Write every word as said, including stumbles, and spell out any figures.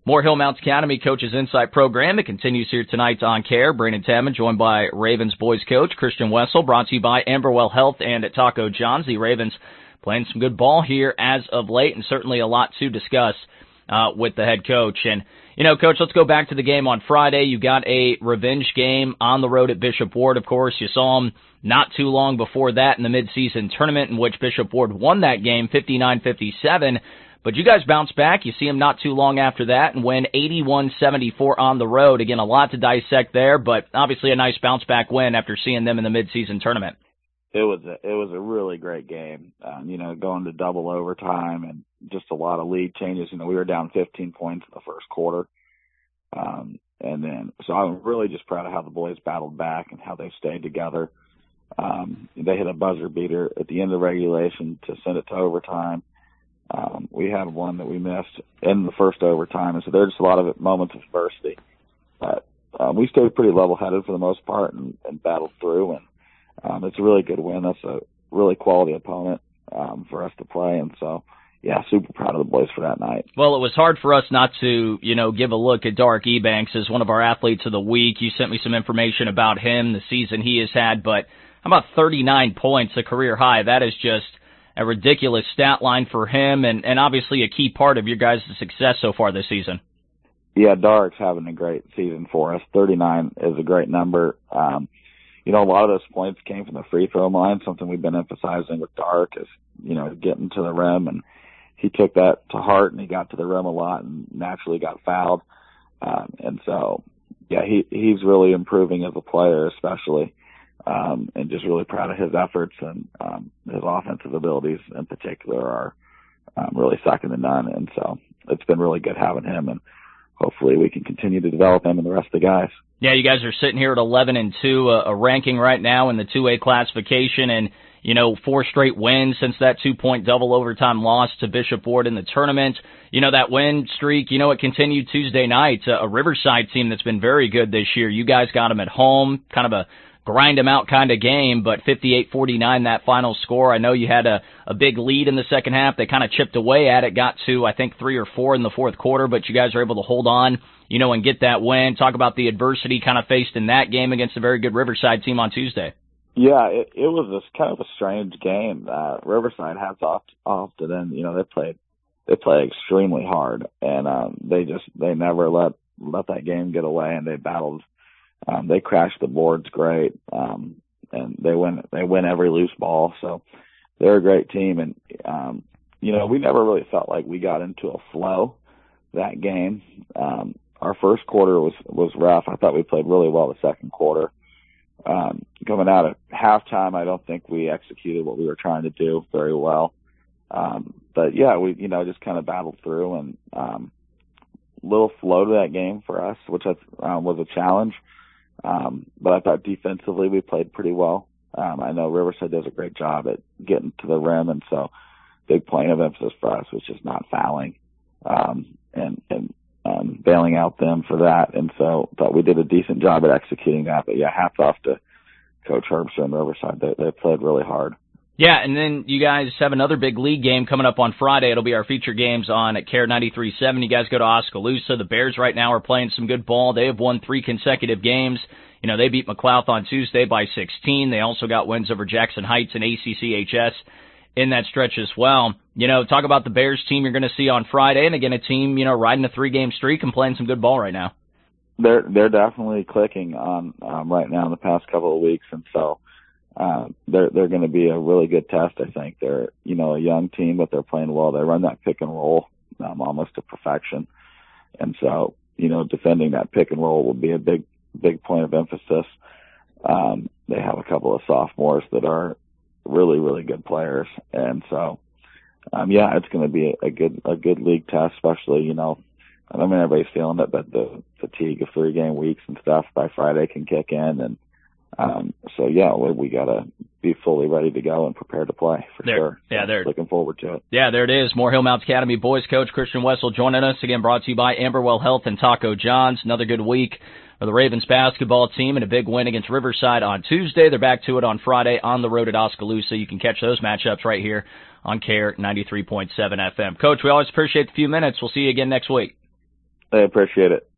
More Hill Mounts Academy Coaches Insight program. It continues here tonight on Care. Brandon Tadman joined by Ravens boys coach Christian Wessel, brought to you by Amberwell Health and Taco John's. The Ravens playing some good ball here as of late, and certainly a lot to discuss uh, with the head coach. And, you know, Coach, let's go back to the game on Friday. You got a revenge game on the road at Bishop Ward, of course. You saw them not too long before that in the midseason tournament, in which Bishop Ward won that game fifty-nine fifty-seven. But you guys bounced back. You see them not too long after that and win eighty-one seventy-four on the road. Again, a lot to dissect there, but obviously a nice bounce-back win after seeing them in the midseason tournament. It was a, it was a really great game, um, you know, going to double overtime and just a lot of lead changes. You know, we were down fifteen points in the first quarter. Um, and then, so I'm really just proud of how the boys battled back and how they stayed together. Um, they hit a buzzer beater at the end of regulation to send it to overtime. Um, we had one that we missed in the first overtime, and so there's just a lot of moments of adversity. But um, we stayed pretty level-headed for the most part and, and battled through, and um, it's a really good win. That's a really quality opponent um, for us to play, and so, yeah, super proud of the boys for that night. Well, it was hard for us not to, you know, give a look at Dark Ebanks as one of our athletes of the week. You sent me some information about him, the season he has had, but how about thirty-nine points, a career high? That is just a ridiculous stat line for him, and, and obviously a key part of your guys' success so far this season. Yeah, Dark's having a great season for us. thirty-nine is a great number. Um, you know, a lot of those points came from the free throw line, something we've been emphasizing with Dark is, you know, getting to the rim, and he took that to heart, and he got to the rim a lot and naturally got fouled. Um, and so, yeah, he he's really improving as a player, especially. Um, and just really proud of his efforts, and um, his offensive abilities in particular are um, really second to none. And so it's been really good having him, and hopefully we can continue to develop him and the rest of the guys. Yeah, you guys are sitting here at eleven and two, a, a ranking right now in the two A classification, and you know, four straight wins since that two-point double overtime loss to Bishop Ward in the tournament. You know, that win streak, you know, it continued Tuesday night. A, a Riverside team that's been very good this year. You guys got them at home, kind of a grind them out kind of game, but fifty-eight forty-nine that final score. I know you had a, a big lead in the second half. They kind of chipped away at it, got to, I think, three or four in the fourth quarter, but you guys are able to hold on, you know, and get that win. Talk about the adversity kind of faced in that game against a very good Riverside team on Tuesday. Yeah, it, it was this kind of a strange game. Uh, Riverside has oft, often, and, you know, they played, they play extremely hard, and um, they just, they never let, let that game get away, and they battled. Um, they crashed the boards great, um, and they win, they win every loose ball. So they're a great team. And, um, you know, we never really felt like we got into a flow that game. Um, our first quarter was, was rough. I thought we played really well the second quarter. Um, coming out at halftime, I don't think we executed what we were trying to do very well. Um, but yeah, we, you know, just kind of battled through, and, um, little flow to that game for us, which uh, was a challenge. Um, but I thought defensively we played pretty well. Um, I know Riverside does a great job at getting to the rim, and so big point of emphasis for us was just not fouling, um, and, and, um, bailing out them for that. And so thought we did a decent job at executing that. But yeah, hats off to Coach Herbster and Riverside. They, they played really hard. Yeah, and then you guys have another big league game coming up on Friday. It'll be our feature games on at Care ninety-three point seven. You guys go to Oskaloosa. The Bears right now are playing some good ball. They have won three consecutive games. You know, they beat McLouth on Tuesday by sixteen. They also got wins over Jackson Heights and A C C H S in that stretch as well. You know, talk about the Bears team you're going to see on Friday, and again, a team, you know, riding a three-game streak and playing some good ball right now. They're, they're definitely clicking on, um, right now in the past couple of weeks, and so Uh, they're, they're going to be a really good test. I think they're, you know, a young team, but they're playing well. They run that pick and roll, um, almost to perfection. And so, you know, defending that pick and roll will be a big, big point of emphasis. Um, they have a couple of sophomores that are really, really good players. And so, um, yeah, it's going to be a, a good, a good league test, especially, you know, I mean, everybody's feeling it, but the fatigue of three game weeks and stuff by Friday can kick in. And, Um, so yeah, we, we gotta be fully ready to go and prepared to play for there, sure. Yeah, so they're looking forward to it. Yeah, there it is. More Hill Mounts Academy boys coach Christian Wessel joining us again. Brought to you by Amberwell Health and Taco John's. Another good week for the Ravens basketball team and a big win against Riverside on Tuesday. They're back to it on Friday on the road at Oskaloosa. You can catch those matchups right here on Care ninety-three point seven F M. Coach, we always appreciate the few minutes. We'll see you again next week. I appreciate it.